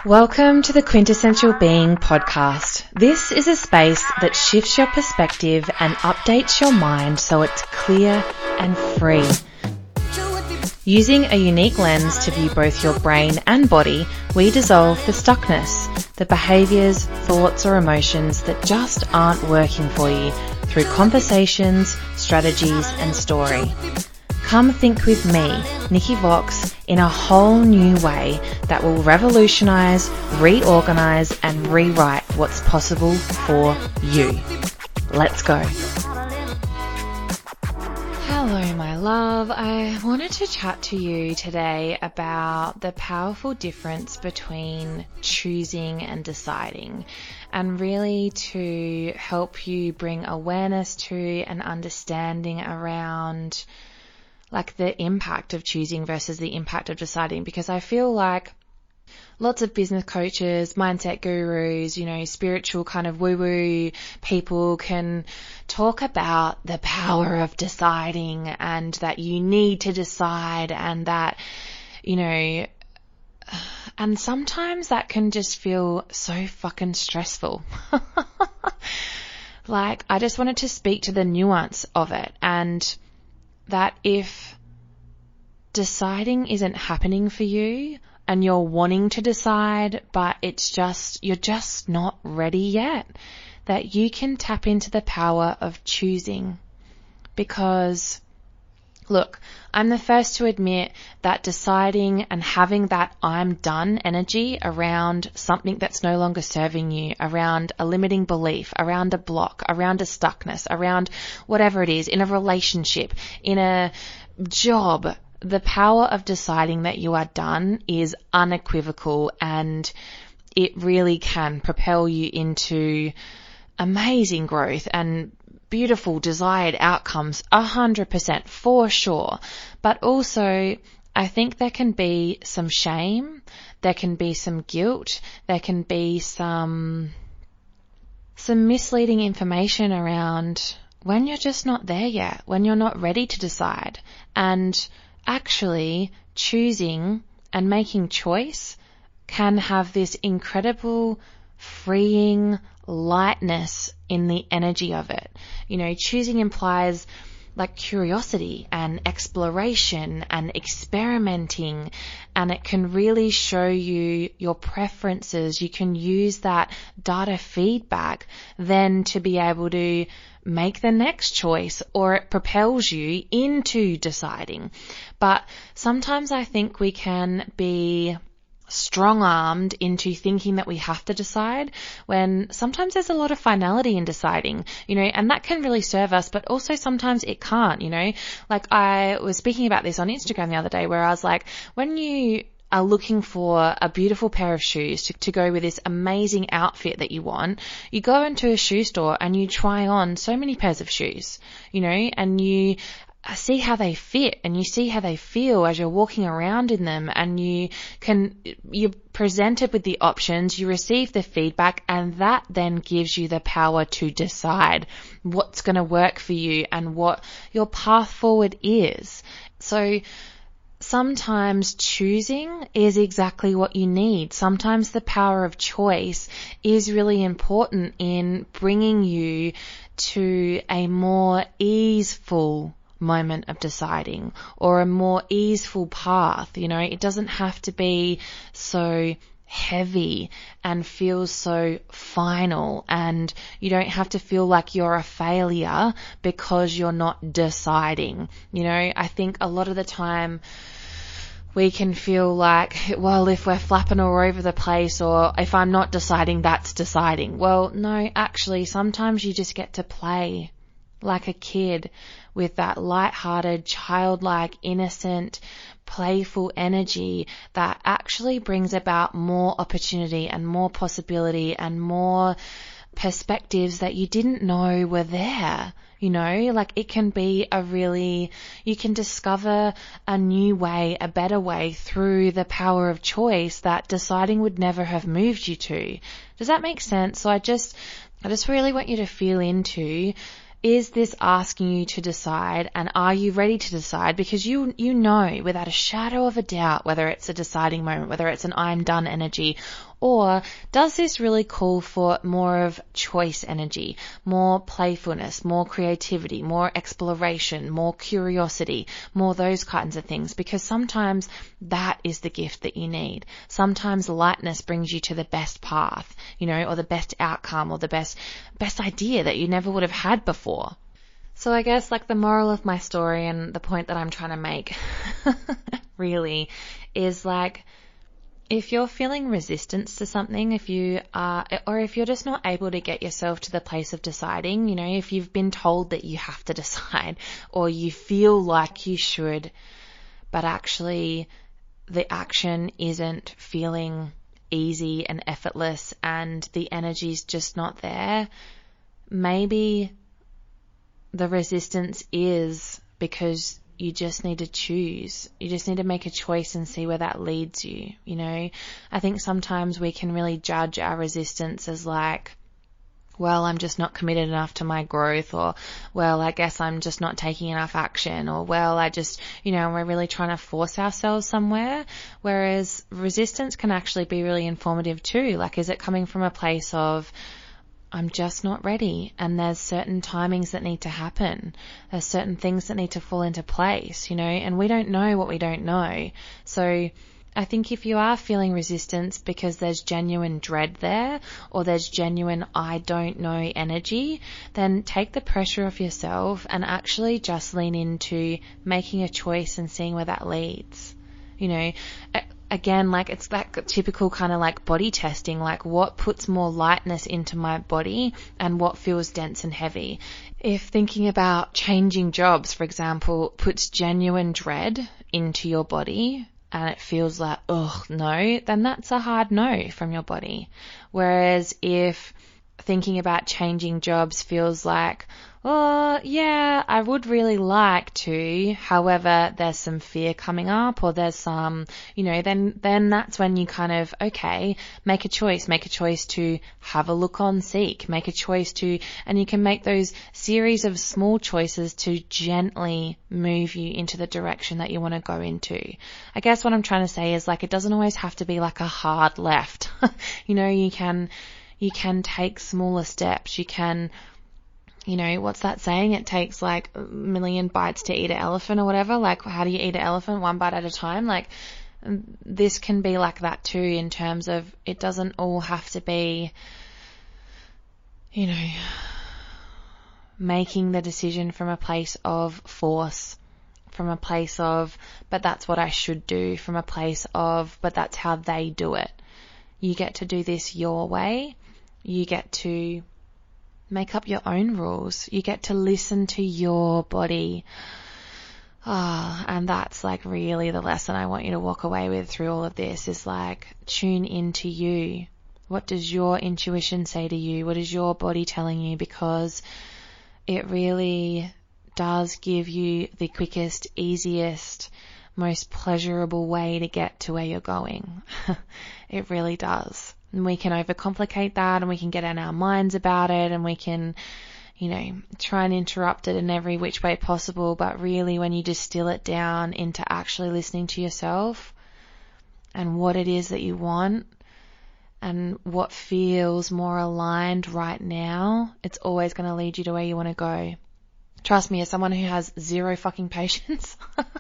Welcome to the Quintessential Being podcast. This is a space that shifts your perspective and updates your mind so it's clear and free. Using a unique lens to view both your brain and body, we dissolve the stuckness, the behaviours, thoughts or emotions that just aren't working for you through conversations, strategies and story. Come think with me, Nikki Vox, in a whole new way that will revolutionise, reorganise and rewrite what's possible for you. Let's go. Hello, my love. I wanted to chat to you today about the powerful difference between choosing and deciding, and really to help you bring awareness to and understanding around like the impact of choosing versus the impact of deciding, because I feel like lots of business coaches, mindset gurus, spiritual kind of woo-woo people can talk about the power of deciding and that you need to decide and that, and sometimes that can just feel so fucking stressful. Like, I just wanted to speak to the nuance of it, and that if deciding isn't happening for you and you're wanting to decide, but you're just not ready yet, that you can tap into the power of choosing. Because look, I'm the first to admit that deciding and having that I'm done energy around something that's no longer serving you, around a limiting belief, around a block, around a stuckness, around whatever it is, in a relationship, in a job, the power of deciding that you are done is unequivocal, and it really can propel you into amazing growth and beautiful desired outcomes 100% for sure. But also I think there can be some shame, there can be some guilt, there can be some misleading information around when you're just not there yet, when you're not ready to decide. And actually choosing and making choice can have this incredible freeing lightness in the energy of it. Choosing implies like curiosity and exploration and experimenting, and it can really show you your preferences. You can use that data feedback then to be able to make the next choice, or it propels you into deciding. But sometimes I think we can be strong-armed into thinking that we have to decide, when sometimes there's a lot of finality in deciding, and that can really serve us, but also sometimes it can't, Like, I was speaking about this on Instagram the other day, where I was like, when you are looking for a beautiful pair of shoes to go with this amazing outfit that you want, you go into a shoe store and you try on so many pairs of shoes, and you see how they fit and you see how they feel as you're walking around in them, and you're presented with the options, you receive the feedback, and that then gives you the power to decide what's going to work for you and what your path forward is. So sometimes choosing is exactly what you need. Sometimes the power of choice is really important in bringing you to a more easeful moment of deciding, or a more easeful path. It doesn't have to be so heavy and feel so final, and you don't have to feel like you're a failure because you're not deciding. I think a lot of the time we can feel like, well, if we're flapping all over the place, or if I'm not deciding, that's deciding. Well, no, actually, sometimes you just get to play like a kid with that light-hearted, childlike, innocent, playful energy that actually brings about more opportunity and more possibility and more perspectives that you didn't know were there. Like, it can be you can discover a new way, a better way through the power of choice that deciding would never have moved you to. Does that make sense? So I just really want you to feel into, is this asking you to decide, and are you ready to decide? Because you know without a shadow of a doubt whether it's a deciding moment, whether it's an I'm done energy, Or does this really call for more of choice energy, more playfulness, more creativity, more exploration, more curiosity, more those kinds of things? Because sometimes that is the gift that you need. Sometimes lightness brings you to the best path, or the best outcome, or the best idea that you never would have had before. So I guess the moral of my story and the point that I'm trying to make really is if you're feeling resistance to something, if you're just not able to get yourself to the place of deciding, if you've been told that you have to decide or you feel like you should, but actually the action isn't feeling easy and effortless and the energy's just not there, maybe the resistance is because you just need to choose. You just need to make a choice and see where that leads you. I think sometimes we can really judge our resistance as well, I'm just not committed enough to my growth, or, well, I guess I'm just not taking enough action, or, well, I just, we're really trying to force ourselves somewhere. Whereas resistance can actually be really informative too. Is it coming from a place of, I'm just not ready, and there's certain timings that need to happen. There's certain things that need to fall into place, and we don't know what we don't know. So I think if you are feeling resistance because there's genuine dread there, or there's genuine I don't know energy, then take the pressure off yourself and actually just lean into making a choice and seeing where that leads. Again, it's that typical kind of body testing, what puts more lightness into my body and what feels dense and heavy. If thinking about changing jobs, for example, puts genuine dread into your body and it feels like, oh, no, then that's a hard no from your body. Whereas if thinking about changing jobs feels like, oh, yeah, I would really like to, however, there's some fear coming up, or there's some, then that's when you kind of, okay, make a choice to have a look on Seek, make a choice to, and you can make those series of small choices to gently move you into the direction that you want to go into. I guess what I'm trying to say is it doesn't always have to be a hard left. You can take smaller steps. You can, what's that saying? It takes a million bites to eat an elephant or whatever. How do you eat an elephant? One bite at a time. This can be like that too, in terms of it doesn't all have to be, making the decision from a place of force, from a place of, but that's what I should do, from a place of, but that's how they do it. You get to do this your way. You get to make up your own rules. You get to listen to your body. And that's really the lesson I want you to walk away with through all of this is tune into you. What does your intuition say to you? What is your body telling you? Because it really does give you the quickest, easiest, most pleasurable way to get to where you're going. It really does. And we can overcomplicate that, and we can get in our minds about it, and we can, try and interrupt it in every which way possible. But really, when you distill it down into actually listening to yourself and what it is that you want and what feels more aligned right now, it's always going to lead you to where you want to go. Trust me, as someone who has zero fucking patience,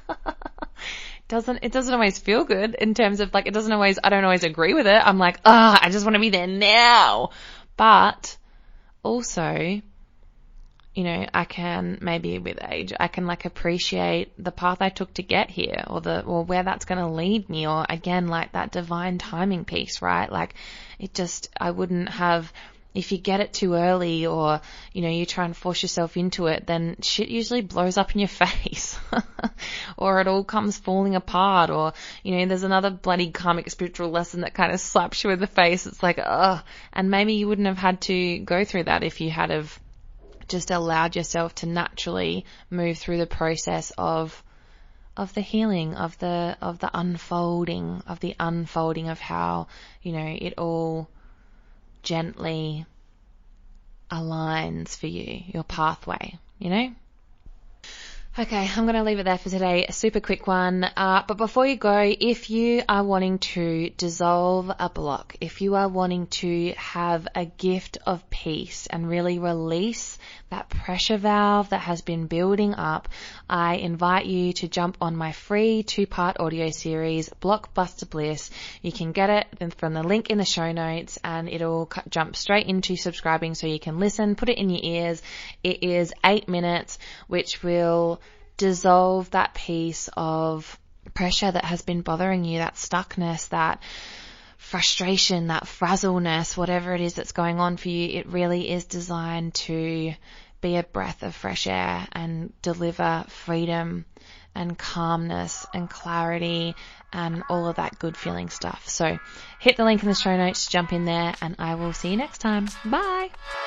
it doesn't always feel good in terms of I don't always agree with it. I'm I just want to be there now. But also, I can, maybe with age, I can appreciate the path I took to get here, or where that's going to lead me, or again, that divine timing piece, right? I wouldn't have, if you get it too early, or, you try and force yourself into it, then shit usually blows up in your face or it all comes falling apart, or, there's another bloody karmic spiritual lesson that kind of slaps you in the face. It's and maybe you wouldn't have had to go through that if you had have just allowed yourself to naturally move through the process of the healing, of the unfolding of how, it all gently aligns for you, your pathway, Okay, I'm going to leave it there for today. A super quick one. But before you go, if you are wanting to dissolve a block, if you are wanting to have a gift of peace and really release that pressure valve that has been building up, I invite you to jump on my free 2-part audio series, Blockbuster Bliss. You can get it from the link in the show notes, and it'll jump straight into subscribing so you can listen, put it in your ears. It is 8 minutes, which will dissolve that piece of pressure that has been bothering you, that stuckness, that frustration, that frazzleness, whatever it is that's going on for you. It really is designed to be a breath of fresh air and deliver freedom and calmness and clarity and all of that good feeling stuff. So hit the link in the show notes, jump in there, and I will see you next time. Bye.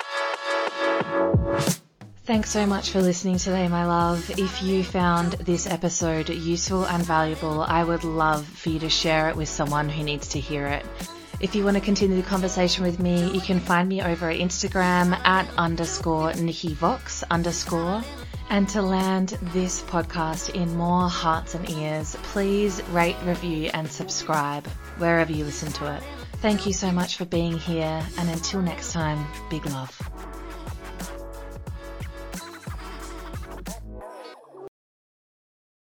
Thanks so much for listening today, my love. If you found this episode useful and valuable, I would love for you to share it with someone who needs to hear it. If you want to continue the conversation with me, you can find me over at Instagram @_NikkiVox_. And to land this podcast in more hearts and ears, please rate, review, and subscribe wherever you listen to it. Thank you so much for being here, and until next time, big love.